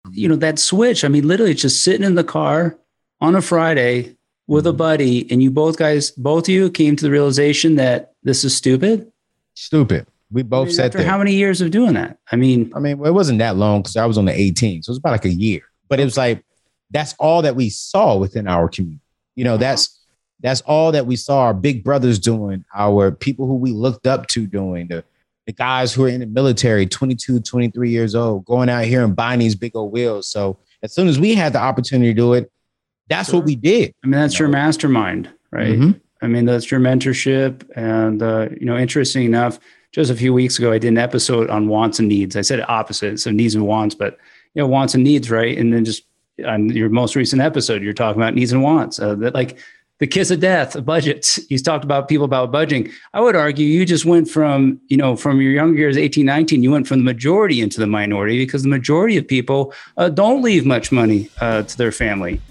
that switch. I mean, literally just sitting in the car on a Friday with a buddy, and you both of you came to the realization that this is stupid. Stupid. We both said that. How many years of doing that? I mean, it wasn't that long because I was on the 18, so it was about like a year. But it was like that's all that we saw within our community. That's all that we saw our big brothers doing, our people who we looked up to doing, the guys who are in the military, 22, 23 years old, going out here and buying these big old wheels. So as soon as we had the opportunity to do it, that's what we did. I mean, that's your mastermind, right? Mm-hmm. I mean, that's your mentorship. And, interesting enough, just a few weeks ago, I did an episode on wants and needs. I said opposite, so needs and wants, but, wants and needs, right? And then just on your most recent episode, you're talking about needs and wants, that like the kiss of death, budgets. You talked about people about budgeting. I would argue you just went from your younger years, 18, 19, you went from the majority into the minority because the majority of people don't leave much money to their family.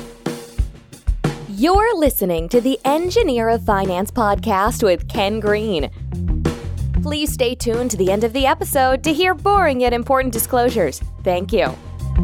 You're listening to the Engineer of Finance podcast with Ken Green. Please stay tuned to the end of the episode to hear boring yet important disclosures. Thank you.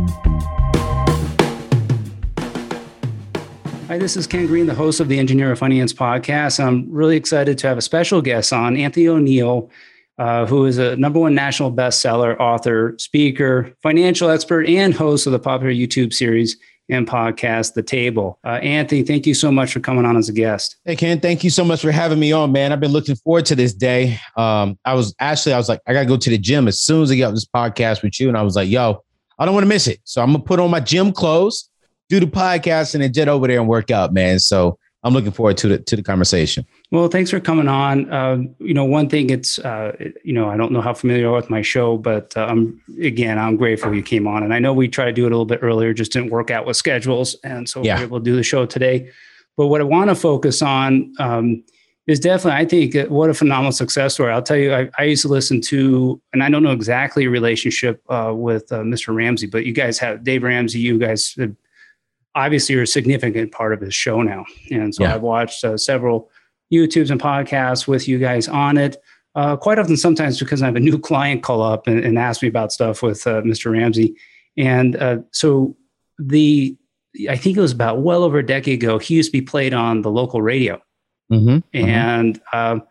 Hi, this is Ken Green, the host of the Engineer of Finance podcast. I'm really excited to have a special guest on, Anthony O'Neill, who is a #1 national bestseller, author, speaker, financial expert, and host of the popular YouTube series and podcast, The Table. Anthony, thank you so much for coming on as a guest. Hey, Ken, thank you so much for having me on, man. I've been looking forward to this day. I was like, I got to go to the gym as soon as I get off this podcast with you. And I was like, yo, I don't want to miss it. So I'm going to put on my gym clothes, do the podcast, and then jet over there and work out, man. So I'm looking forward to the conversation. Well, thanks for coming on. One thing it's, I don't know how familiar you are with my show, but I'm grateful you came on. And I know we tried to do it a little bit earlier, just didn't work out with schedules. And so we're able to do the show today. But what I want to focus on is definitely, I think, what a phenomenal success story. I'll tell you, I used to listen to, and I don't know exactly your relationship with Mr. Ramsey, but you guys have Dave Ramsey, you guys have, obviously you're a significant part of his show now. And so I've watched several YouTubes and podcasts with you guys on it. Quite often, sometimes because I have a new client call up and ask me about stuff with Mr. Ramsey. And I think it was about well over a decade ago, he used to be played on the local radio. Mm-hmm. And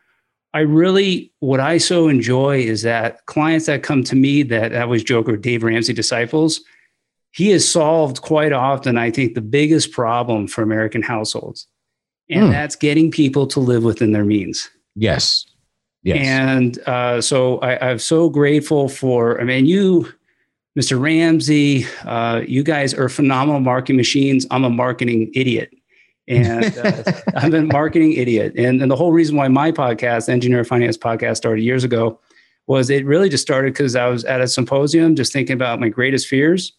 what I so enjoy is that clients that come to me that I always joke are Dave Ramsey disciples, he has solved quite often, I think, the biggest problem for American households. And that's getting people to live within their means. Yes. And so I'm so grateful for, you, Mr. Ramsey, you guys are phenomenal marketing machines. I'm a marketing idiot. And I'm a marketing idiot. And the whole reason why my podcast, Engineer Finance Podcast, started years ago was it really just started because I was at a symposium just thinking about my greatest fears.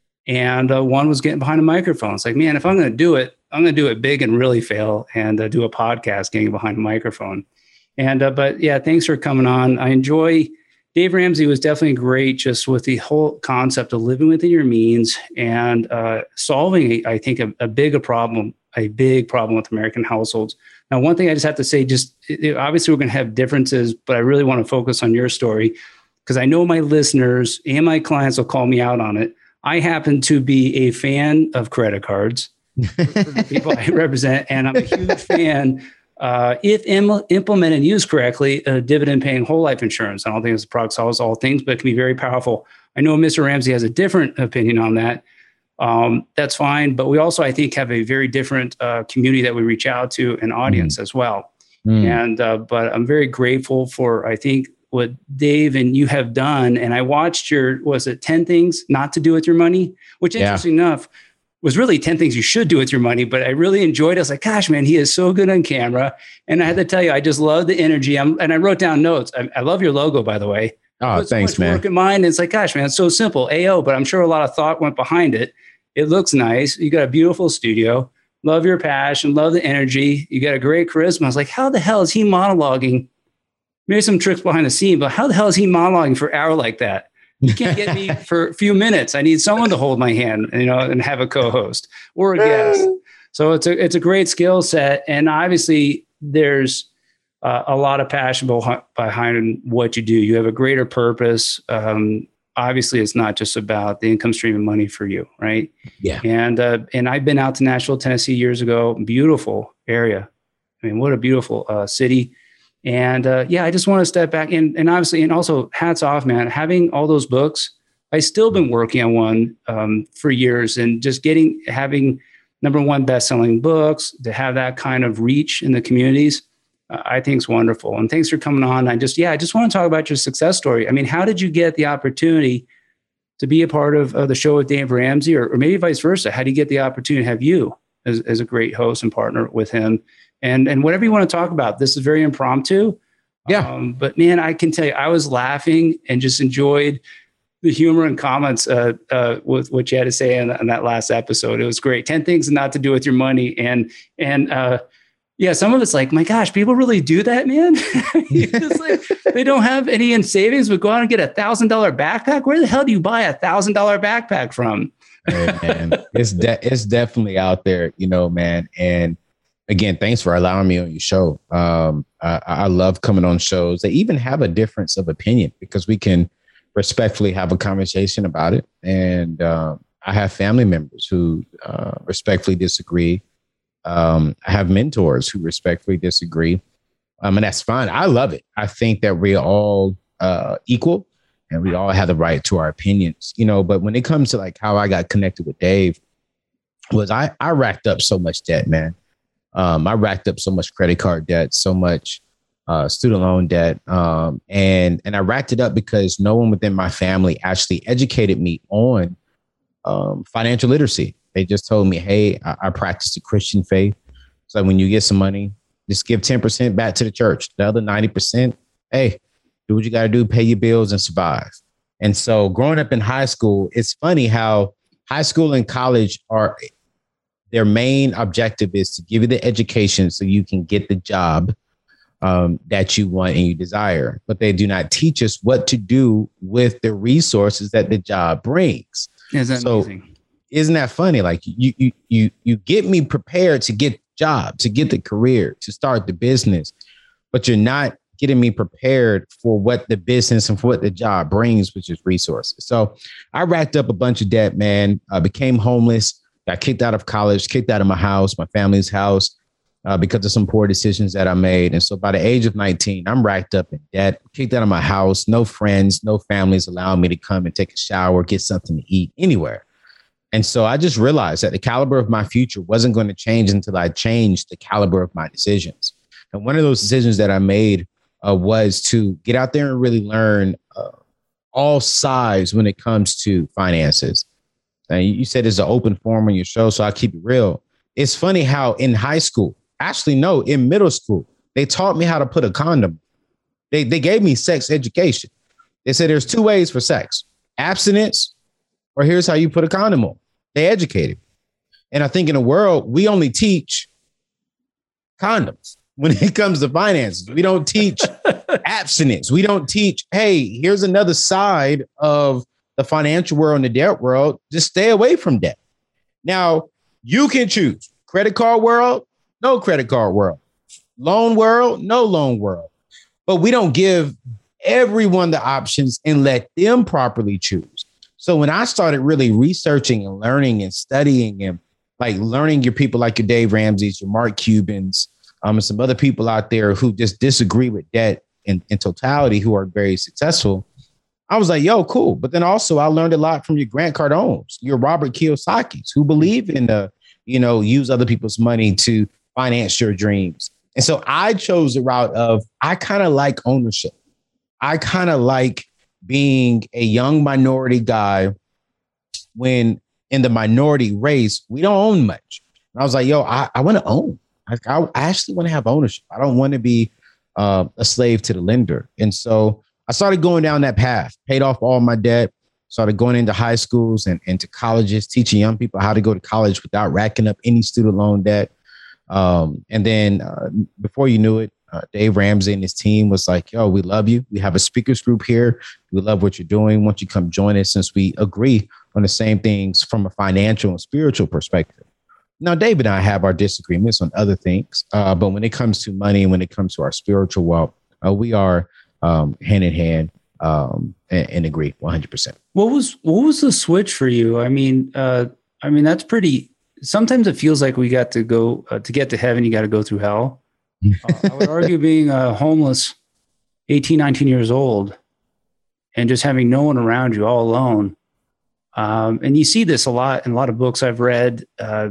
And one was getting behind a microphone. It's like, man, if I'm going to do it, I'm going to do it big and really fail and do a podcast getting behind a microphone. And but thanks for coming on. I enjoy Dave Ramsey was definitely great just with the whole concept of living within your means and solving, I think, a big problem with American households. Now, one thing I just have to say, obviously we're going to have differences, but I really want to focus on your story because I know my listeners and my clients will call me out on it. I happen to be a fan of credit cards for the people I represent, and I'm a huge fan, if implemented and used correctly, dividend-paying whole life insurance. I don't think it's a product solves all things, but it can be very powerful. I know Mr. Ramsey has a different opinion on that. That's fine, but we also, I think, have a very different community that we reach out to, an audience as well. And but I'm very grateful for, I think, what Dave and you have done. And I watched your, 10 things not to do with your money, which interesting enough was really 10 things you should do with your money. But I really enjoyed it. I was like, gosh, man, he is so good on camera. And I had to tell you, I just love the energy. And I wrote down notes. I love your logo, by the way. Oh, thanks, man. Work in mind. It's like, gosh, man, it's so simple. AO, but I'm sure a lot of thought went behind it. It looks nice. You got a beautiful studio. Love your passion. Love the energy. You got a great charisma. I was like, how the hell is he monologuing? Maybe some tricks behind the scene, but how the hell is he monologuing for an hour like that? You can't get me for a few minutes. I need someone to hold my hand, and have a co-host or a guest. So it's a great skill set. And obviously there's a lot of passion behind what you do. You have a greater purpose. obviously it's not just about the income stream of money for you, right? Yeah. And I've been out to Nashville, Tennessee years ago. Beautiful area. I mean, what a beautiful city. And I just want to step back and obviously, and also hats off, man, having all those books. I still been working on one for years, and just having number one best-selling books, to have that kind of reach in the communities, I think is wonderful. And thanks for coming on. I just want to talk about your success story. I mean, how did you get the opportunity to be a part of the show with Dave Ramsey, or maybe vice versa? How do you get the opportunity to have you as a great host and partner with him? And whatever you want to talk about, this is very impromptu. Yeah. But man, I can tell you, I was laughing and just enjoyed the humor and comments with what you had to say in that last episode. It was great. 10 things not to do with your money. And some of it's like, my gosh, people really do that, man. It's like, they don't have any in savings, but go out and get $1,000 backpack. Where the hell do you buy $1,000 backpack from? Hey, man, it's definitely out there, man. And again, thanks for allowing me on your show. I love coming on shows that even have a difference of opinion, because we can respectfully have a conversation about it. And I have family members who respectfully disagree. I have mentors who respectfully disagree. And that's fine. I love it. I think that we're all equal and we all have the right to our opinions, but when it comes to like how I got connected with Dave, was I racked up so much debt, man. I racked up so much credit card debt, so much student loan debt. And I racked it up because no one within my family actually educated me on financial literacy. They just told me, hey, I practice the Christian faith. So when you get some money, just give 10% back to the church. The other 90%, hey, do what you got to do, pay your bills and survive. And so growing up in high school, it's funny how high school and college their main objective is to give you the education so you can get the job that you want and you desire. But they do not teach us what to do with the resources that the job brings. Isn't that amazing? Isn't that funny? Like you get me prepared to get job, to get the career, to start the business, but you're not getting me prepared for what the business and for what the job brings, which is resources. So I racked up a bunch of debt, man. I became homeless, got kicked out of college, kicked out of my house, my family's house, because of some poor decisions that I made. And so by the age of 19, I'm racked up in debt, kicked out of my house, no friends, no families allowing me to come and take a shower, get something to eat anywhere. And so I just realized that the caliber of my future wasn't going to change until I changed the caliber of my decisions. And one of those decisions that I made was to get out there and really learn all sides when it comes to finances. And you said it's an open forum on your show, so I'll keep it real. It's funny how in high school, actually, no, in middle school, they taught me how to put a condom. They gave me sex education. They said there's two ways for sex: abstinence, or here's how you put a condom on. They educated. And I think in the world, we only teach condoms when it comes to finances. We don't teach abstinence. We don't teach, hey, here's another side of the financial world and the debt world. Just stay away from debt. Now, you can choose credit card world, no credit card world, loan world, no loan world. But we don't give everyone the options and let them properly choose. So when I started really researching and learning and studying and like learning your people like your Dave Ramsey's, your Mark Cubans, and some other people out there who just disagree with debt in totality, who are very successful, I was like, yo, cool. But then also I learned a lot from your Grant Cardones, your Robert Kiyosaki's, who believe in use other people's money to finance your dreams. And so I chose the route of, I kind of like ownership. I kind of like being a young minority guy when in the minority race, we don't own much. And I was like, yo, I want to own. I actually want to have ownership. I don't want to be a slave to the lender. And so I started going down that path, paid off all my debt, started going into high schools and into colleges, teaching young people how to go to college without racking up any student loan debt. And then before you knew it, Dave Ramsey and his team was like, yo, we love you. We have a speakers group here. We love what you're doing. Why don't you come join us, since we agree on the same things from a financial and spiritual perspective. Now, Dave and I have our disagreements on other things, but when it comes to money and when it comes to our spiritual wealth, we are hand in hand and agree 100%. What was the switch for you? I mean that's pretty. Sometimes it feels like we got to go to get to heaven. You got to go through hell. I would argue being homeless, 18, 19 years old, and just having no one around you, all alone. And you see this a lot in a lot of books I've read.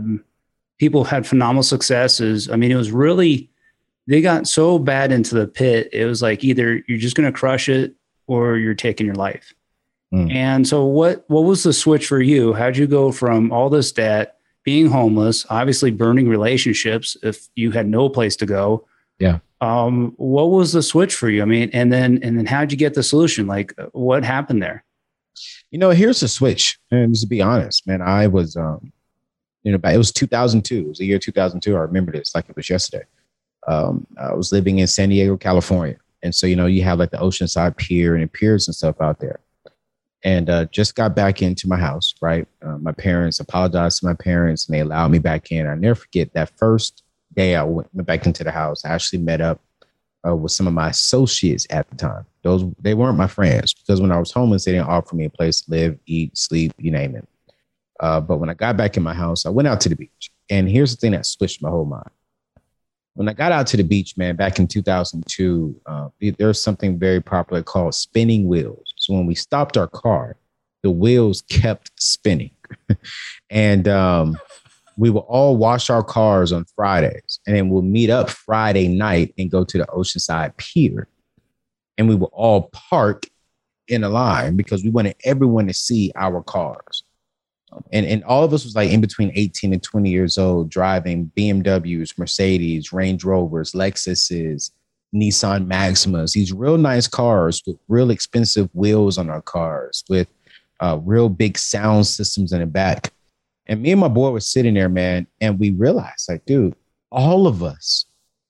People had phenomenal successes. I mean, it was really, they got so bad into the pit. It was like either you're just going to crush it or you're taking your life. And so what was the switch for you? How'd you go from all this debt, being homeless, obviously burning relationships if you had no place to go? Yeah. What was the switch for you? I mean, and then how'd you get the solution? Like what happened there? Here's the switch. And to be honest, man, I was, it was 2002. It was the year 2002. I remember this like it was yesterday. I was living in San Diego, California. And so, you have like the Oceanside Pier and piers and stuff out there. And just got back into my house, right? My parents apologized to my parents and they allowed me back in. I'll never forget that first day I went back into the house. I actually met up with some of my associates at the time. They weren't my friends because when I was homeless, they didn't offer me a place to live, eat, sleep, you name it. But when I got back in my house, I went out to the beach. And here's the thing that switched my whole mind. When I got out to the beach, man, back in 2002, there's something very popular called spinning wheels. So when we stopped our car, the wheels kept spinning. And we will all wash our cars on Fridays. And then we'll meet up Friday night and go to the Oceanside Pier. And we will all park in a line because we wanted everyone to see our cars. And all of us was like in between 18 and 20 years old, driving BMWs, Mercedes, Range Rovers, Lexuses, Nissan Maximas, these real nice cars with real expensive wheels on our cars, with real big sound systems in the back. And me and my boy were sitting there, man, and we realized, like, dude, all of us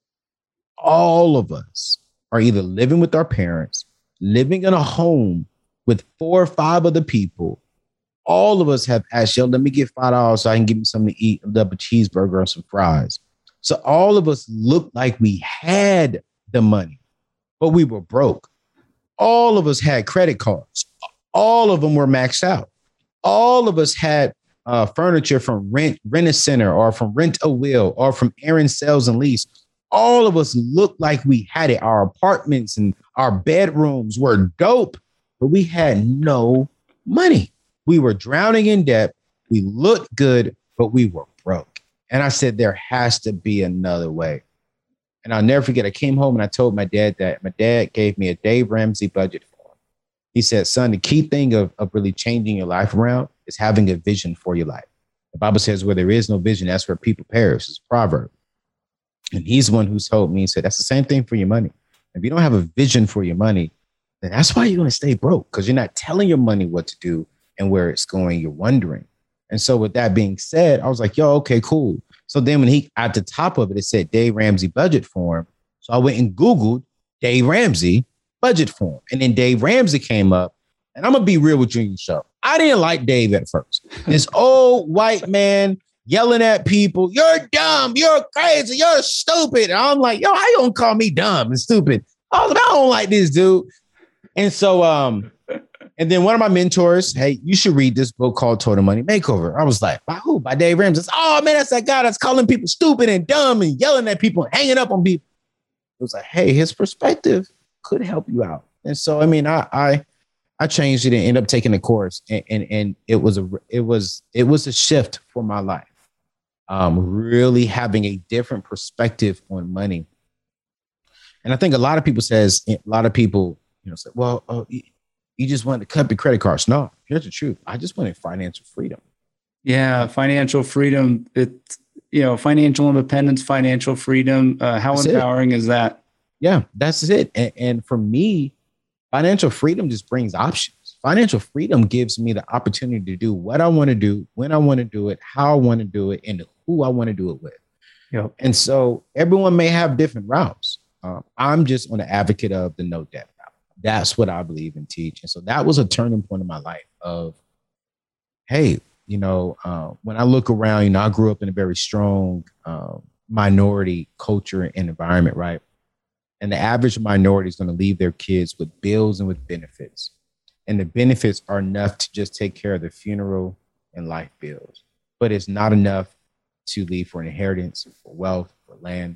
are either living with our parents, living in a home with 4 or 5 other people. All of us have asked, yo, let me get $5 so I can give me something to eat, a double cheeseburger and some fries. So all of us looked like we had the money, but we were broke. All of us had credit cards. All of them were maxed out. All of us had furniture from Rent-A-Center or from Rent-A-Will or from Aaron Sales and Lease. All of us looked like we had it. Our apartments and our bedrooms were dope, but we had no money. We were drowning in debt. We looked good, but we were broke. And I said, there has to be another way. And I'll never forget, I came home and I told my dad that my dad gave me a Dave Ramsey budget form. He said, son, the key thing of really changing your life around is having a vision for your life. The Bible says where there is no vision, that's where people perish. It's a proverb. And he's the one who told me, he said, that's the same thing for your money. If you don't have a vision for your money, then that's why you're going to stay broke, because you're not telling your money what to do and where it's going. You're wondering. And so with that being said, I was like, yo, okay, cool. So then when he, at the top of it, it said Dave Ramsey budget form. So I went and Googled Dave Ramsey budget form. And then Dave Ramsey came up. And I'm going to be real with you in the show. I didn't like Dave at first. This old white man yelling at people, you're dumb, you're crazy, you're stupid. And I'm like, yo, how you gonna call me dumb and stupid? I don't like this dude. And so, and then one of my mentors, hey, you should read this book called Total Money Makeover. I was like, by who? By Dave Ramsey. Oh man, that's that guy that's calling people stupid and dumb and yelling at people and hanging up on people. It was like, hey, his perspective could help you out. And so, I mean, I changed it and ended up taking the course, and it was a shift for my life. Really having a different perspective on money. And I think a lot of people say, well, you just wanted to cut the credit cards. No, here's the truth. I just wanted financial freedom. Yeah. Financial freedom. Financial independence, financial freedom. How that's empowering is that? Yeah, that's it. And for me, financial freedom just brings options. Financial freedom gives me the opportunity to do what I want to do, when I want to do it, how I want to do it, and who I want to do it with. Yep. And so everyone may have different routes. I'm just on the advocate of the no debt route. That's what I believe and teach. And so that was a turning point in my life of, hey, when I look around, I grew up in a very strong minority culture and environment, right? And the average minority is going to leave their kids with bills and with benefits. and the benefits are enough to just take care of the funeral and life bills, but it's not enough to leave for an inheritance, for wealth, for land,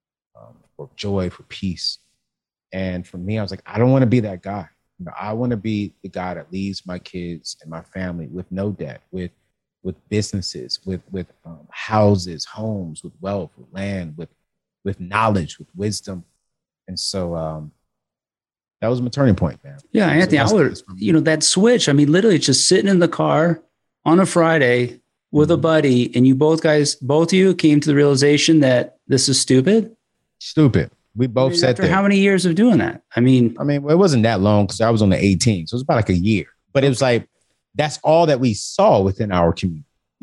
for joy, for peace. And for me, I was like, I don't want to be that guy. I want to be the guy that leaves my kids and my family with no debt, with businesses, with houses, homes, with wealth, with land, with knowledge, with wisdom. And so that was my turning point, man. Yeah, Anthony, I would, that switch. I mean, literally just sitting in the car on a Friday with a buddy, and you both of you came to the realization that this is stupid. Stupid. We both said after how many years of doing that? I mean, well, it wasn't that long because I was on the 18, so it was about like a year. But it was like that's all that we saw within our community.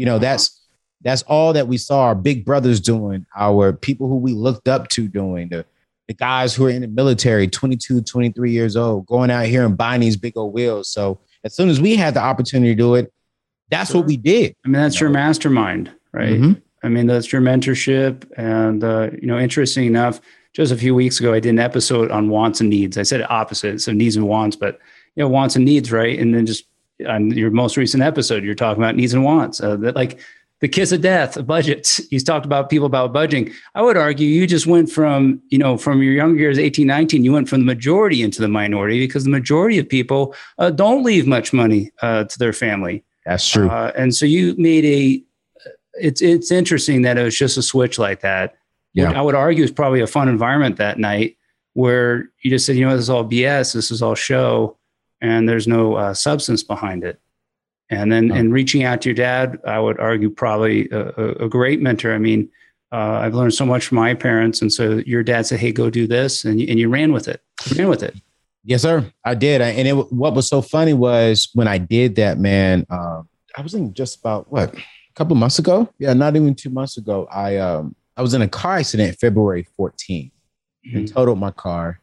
That's all that we saw our big brothers doing, our people who we looked up to doing, the guys who are in the military, 22, 23 years old, going out here and buying these big old wheels. So as soon as we had the opportunity to do it, that's what we did. I mean, that's your mastermind, right? Mm-hmm. I mean, that's your mentorship. And, interesting enough, just a few weeks ago, I did an episode on wants and needs. I said opposite, so needs and wants, but wants and needs, right? And then just on your most recent episode, you're talking about needs and wants. That like the kiss of death, budgets. You talked about people about budgeting. I would argue you just went from your younger years, 18, 19, you went from the majority into the minority because the majority of people don't leave much money to their family. That's true. And so you made it's interesting that it was just a switch like that. Yeah. I would argue it's probably a fun environment that night where you just said, this is all BS. This is all show. And there's no substance behind it. And then in reaching out to your dad, I would argue probably a great mentor. I mean, I've learned so much from my parents. And so your dad said, hey, go do this. And you ran with it. Yes, sir. I did. What was so funny was when I did that, man, I was in just about a couple of months ago. Yeah, not even 2 months ago. I was in a car accident February 14th and totaled my car.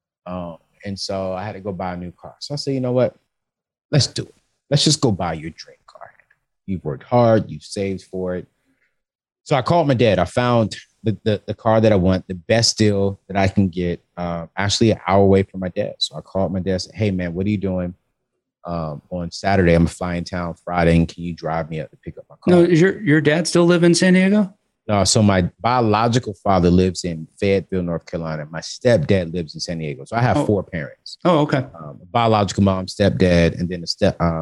And so I had to go buy a new car. So I said, you know what? Let's do it. Let's just go buy your dream car. You've worked hard. You've saved for it. So I called my dad. I found the car that I want, the best deal that I can get, actually an hour away from my dad. So I called my dad and said, hey, man, what are you doing? On Saturday, I'm flying in town Friday. And can you drive me up to pick up my car? No, does your dad still live in San Diego? No, so my biological father lives in Fayetteville, North Carolina. My stepdad lives in San Diego. So I have four parents. Oh, okay. A biological mom, stepdad, and then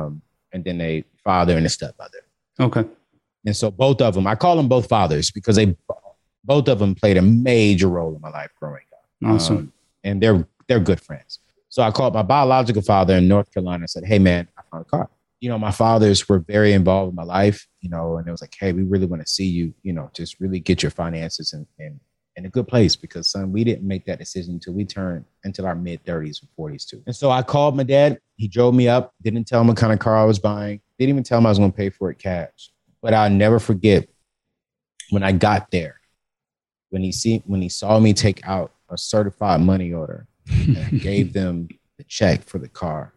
a father and a stepmother. Okay. And so both of them, I call them both fathers because both of them played a major role in my life growing up. Awesome. And they're good friends. So I called my biological father in North Carolina and said, hey, man, I found a car. My fathers were very involved in my life, and it was like, hey, we really want to see you, just really get your finances in a good place because, son, we didn't make that decision until we turned into our mid 30s and 40s too. And so I called my dad. He drove me up, didn't tell him what kind of car I was buying, didn't even tell him I was going to pay for it cash. But I'll never forget when I got there, when he saw me take out a certified money order and gave them the check for the car.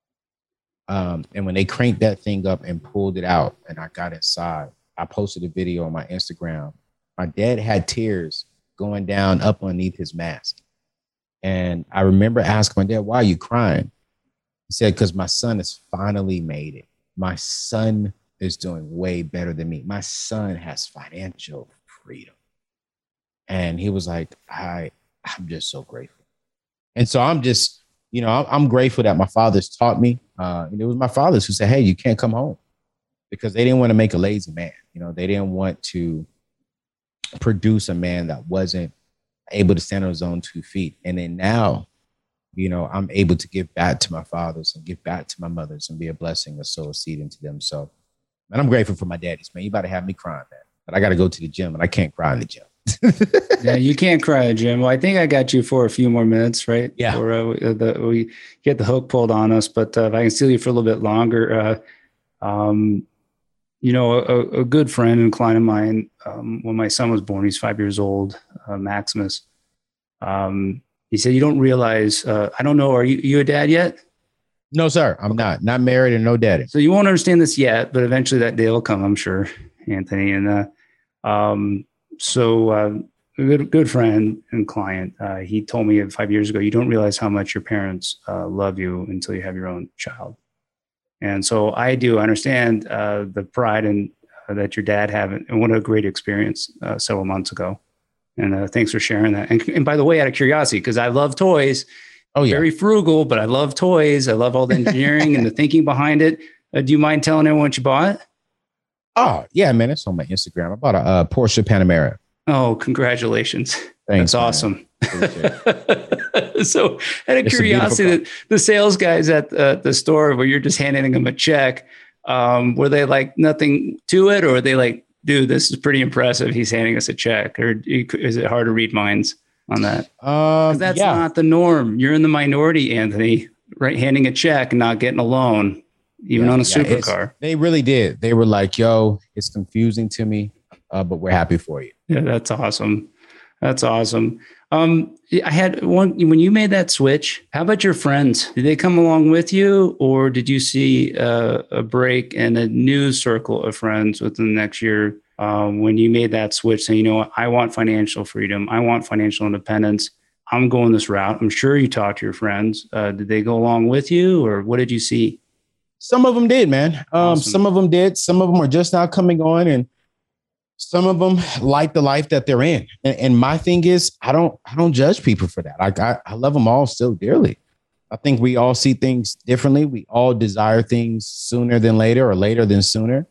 And when they cranked that thing up and pulled it out and I got inside, I posted a video on my Instagram. My dad had tears going down up underneath his mask. And I remember asking my dad, why are you crying? He said, because my son has finally made it. My son is doing way better than me. My son has financial freedom. And he was like, I'm just so grateful. And so I'm just, I'm grateful that my fathers taught me. It was my fathers who said, hey, you can't come home because they didn't want to make a lazy man. They didn't want to produce a man that wasn't able to stand on his own 2 feet. And then now, I'm able to give back to my fathers and give back to my mothers and be a blessing and sow a seed into them. So, man, I'm grateful for my daddies, man. You about to have me crying, man. But I got to go to the gym and I can't cry in the gym. Yeah, you can't cry, Jim. Well, I think I got you for a few more minutes, right? Yeah. Or we get the hook pulled on us, but if I can steal you for a little bit longer, a good friend and client of mine, when my son was born, he's 5 years old, Maximus. He said, you don't realize, I don't know, are you a dad yet? No, sir. I'm not married and no daddy. So you won't understand this yet, but eventually that day will come, I'm sure, Anthony. And, So good friend and client. He told me 5 years ago, you don't realize how much your parents love you until you have your own child. And so I do understand the pride and that your dad had, and what a great experience several months ago. And thanks for sharing that. And by the way, out of curiosity, because I love toys, very frugal, but I love toys. I love all the engineering and the thinking behind it. Do you mind telling everyone what you bought? Oh, yeah, man. It's on my Instagram. I bought a Porsche Panamera. Oh, congratulations. Thanks, That's awesome. So out of curiosity, the sales guys at the store where you're just handing them a check, were they like nothing to it, or were they like, dude, this is pretty impressive, he's handing us a check? Or is it hard to read minds on that? Because that's not the norm. You're in the minority, Anthony, right? Handing a check and not getting a loan, even on a supercar. They really did. They were like, yo, it's confusing to me, but we're happy for you. Yeah, that's awesome. That's awesome. I had one, when you made that switch, how about your friends? Did they come along with you, or did you see a break in a new circle of friends within the next year when you made that switch saying, you know what, I want financial freedom. I want financial independence. I'm going this route. I'm sure you talked to your friends. Did they go along with you, or what did you see? Some of them did, man. Awesome. Some of them did. Some of them are just now coming on, and some of them like the life that they're in. And my thing is, I don't judge people for that. I love them all still dearly. I think we all see things differently. We all desire things sooner than later, or later than sooner.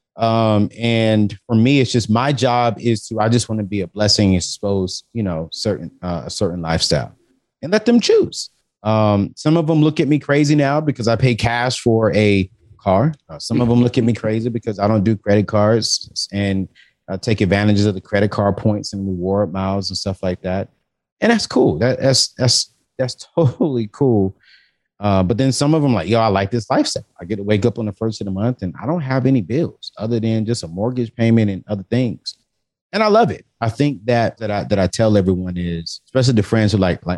And for me, it's just, my job is I just want to be a blessing and expose, a certain lifestyle, and let them choose. Some of them look at me crazy now because I pay cash for a car. Some of them look at me crazy because I don't do credit cards and take advantages of the credit card points and reward miles and stuff like that. And that's cool. That's totally cool. But then some of them like, yo, I like this lifestyle. I get to wake up on the first of the month and I don't have any bills other than just a mortgage payment and other things. And I love it. I think that I tell everyone is, especially the friends who like,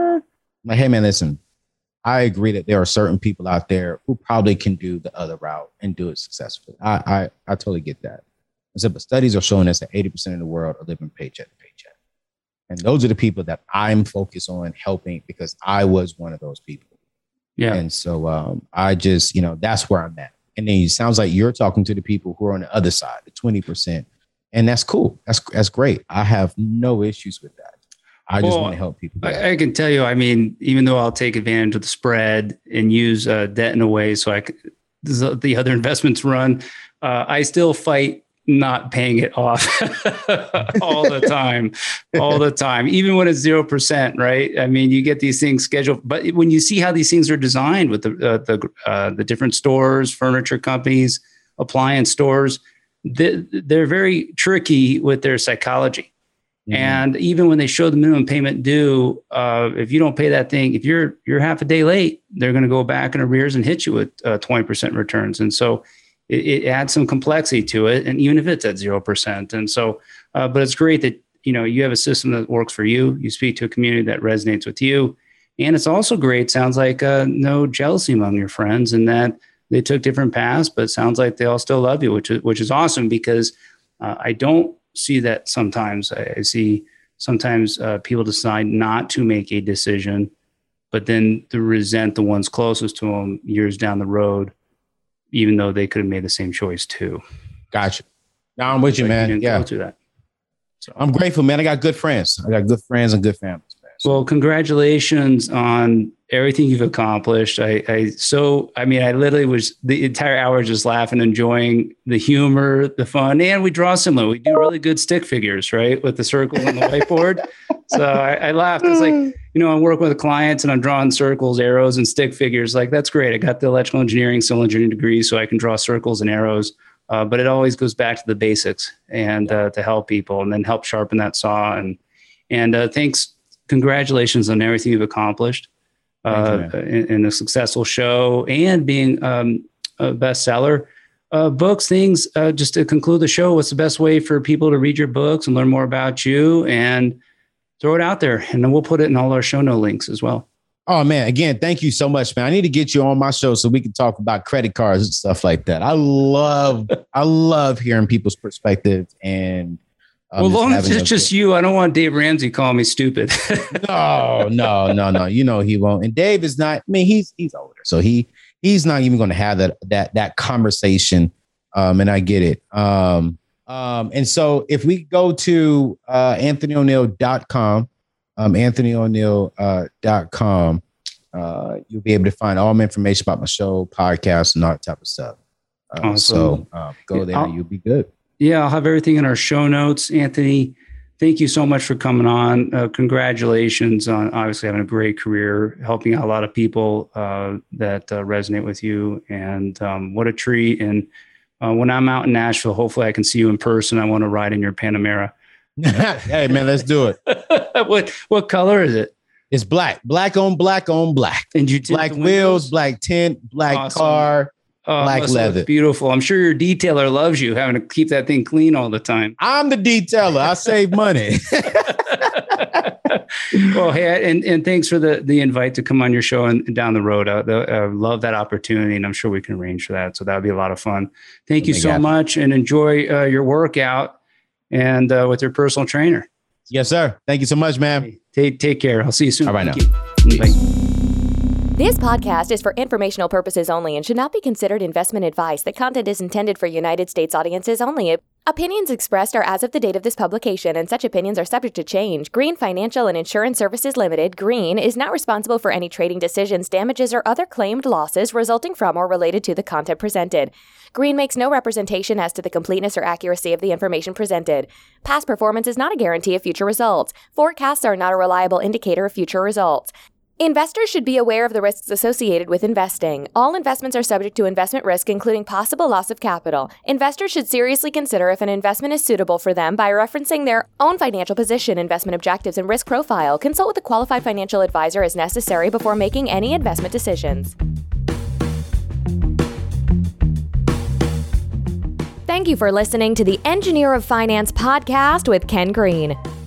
hey man, listen, I agree that there are certain people out there who probably can do the other route and do it successfully. I totally get that. But studies are showing us that 80% of the world are living paycheck to paycheck. And those are the people that I'm focused on helping, because I was one of those people. Yeah. And so I just, that's where I'm at. And then it sounds like you're talking to the people who are on the other side, the 20%. And that's cool. That's great. I have no issues with that. I just want to help people. I can tell you, I mean, even though I'll take advantage of the spread and use debt in a way so the other investments run, I still fight not paying it off all the time, even when it's 0%, right? I mean, you get these things scheduled, but when you see how these things are designed with the different stores, furniture companies, appliance stores, they're very tricky with their psychology. Mm-hmm. And even when they show the minimum payment due, if you don't pay that thing, if you're half a day late, they're going to go back in arrears and hit you with 20% returns. And so it adds some complexity to it. And even if it's at 0%. And so, but it's great that, you have a system that works for you. You speak to a community that resonates with you. And it's also great. Sounds like no jealousy among your friends, and that they took different paths, but it sounds like they all still love you, which is awesome, because I don't see that sometimes. I see sometimes people decide not to make a decision, but then to resent the ones closest to them years down the road, even though they could have made the same choice too. Gotcha. Now I'm with you, man. Yeah. Go through that. So I'm grateful, man. I got good friends. I got good friends and good families, man. Well, congratulations on everything you've accomplished. I literally was the entire hour just laughing, enjoying the humor, the fun, and we draw similar. We do really good stick figures, right? With the circles on the whiteboard. So I laughed. It's like, I'm working with clients and I'm drawing circles, arrows, and stick figures. Like, that's great. I got the electrical engineering, civil engineering degree, so I can draw circles and arrows. But it always goes back to the basics and to help people, and then help sharpen that saw. And thanks. Congratulations on everything you've accomplished in a successful show and being a bestseller. Books, things, just to conclude the show, what's the best way for people to read your books and learn more about you, and throw it out there? And then we'll put it in all our show note links as well. Oh, man. Again, thank you so much, man. I need to get you on my show so we can talk about credit cards and stuff like that. I love hearing people's perspective and Well, long as it's just you, I don't want Dave Ramsey calling me stupid. No. You know he won't. And Dave is not. I mean, he's older, so he's not even going to have that conversation. And I get it. And so if we go to AnthonyO'Neill.com, AnthonyO'Neill.com, you'll be able to find all my information about my show, podcast, and all that type of stuff. Awesome. So go there, you'll be good. Yeah, I'll have everything in our show notes. Anthony, thank you so much for coming on. Congratulations on obviously having a great career, helping out a lot of people that resonate with you. And what a treat. And when I'm out in Nashville, hopefully I can see you in person. I want to ride in your Panamera. Hey, man, let's do it. What color is it? It's black. Black on black on black. And you black wheels, black tint, black awesome. Car. Black leather. Beautiful. I'm sure your detailer loves you having to keep that thing clean all the time. I'm the detailer. I save money. Well, hey, and thanks for the invite to come on your show and down the road. I love that opportunity, and I'm sure we can arrange for that. So that would be a lot of fun. Thank you so much, and enjoy your workout and with your personal trainer. Yes, sir. Thank you so much, man. Take care. I'll see you soon. All right, now. Bye. This podcast is for informational purposes only and should not be considered investment advice. The content is intended for United States audiences only. Opinions expressed are as of the date of this publication, and such opinions are subject to change. Green Financial and Insurance Services Limited, Green, is not responsible for any trading decisions, damages, or other claimed losses resulting from or related to the content presented. Green makes no representation as to the completeness or accuracy of the information presented. Past performance is not a guarantee of future results. Forecasts are not a reliable indicator of future results. Investors should be aware of the risks associated with investing. All investments are subject to investment risk, including possible loss of capital. Investors should seriously consider if an investment is suitable for them by referencing their own financial position, investment objectives, and risk profile. Consult with a qualified financial advisor as necessary before making any investment decisions. Thank you for listening to the Engineer of Finance podcast with Ken Green.